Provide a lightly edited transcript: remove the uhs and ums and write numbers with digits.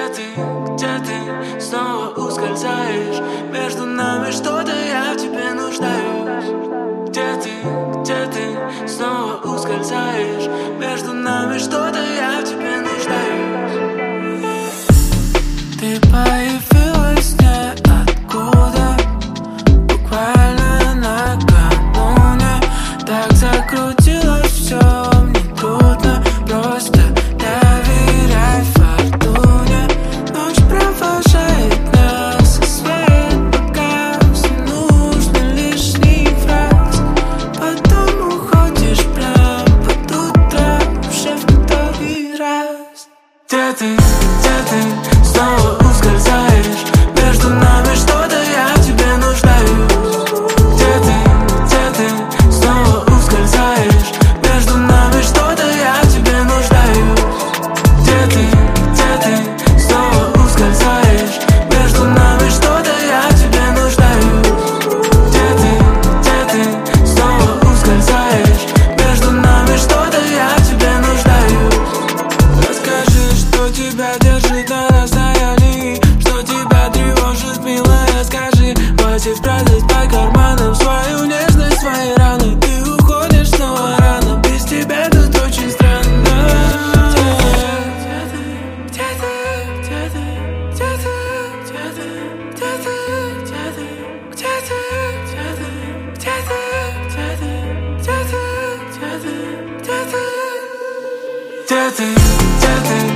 где ты, снова ускользаешь. Между нами что-то, я в тебе нуждаюсь. Где ты, снова ускользаешь. Между нами что-то, я в тебе нуждаюсь. Ты появилась ниоткуда, буквально накануне. Так закрутилось все, мне трудно просто доверяй фортуне. Ночь провожает нас, и свет погас, не нужно лишних фраз. Потом уходишь прям под утро, уже в который раз. Где ты, снова ускользаешь. Между нами что-то, я в тебе нуждаюсь. Где ты, снова ускользаешь. Между нами что-то, я в тебе нуждаюсь. Где ты, снова ускользаешь. Между нами что-то, я в тебе нуждаюсь. Где ты, снова ускользаешь. Между нами что-то, я в тебе нуждаюсь. Расскажи, что тебя держит на расстоянии, что тебя тревожит, милая, скажи. Хватит спрятать по карманам свою нежность, свои раны. Ты уходишь снова рано, без тебя тут очень странно. Где ты,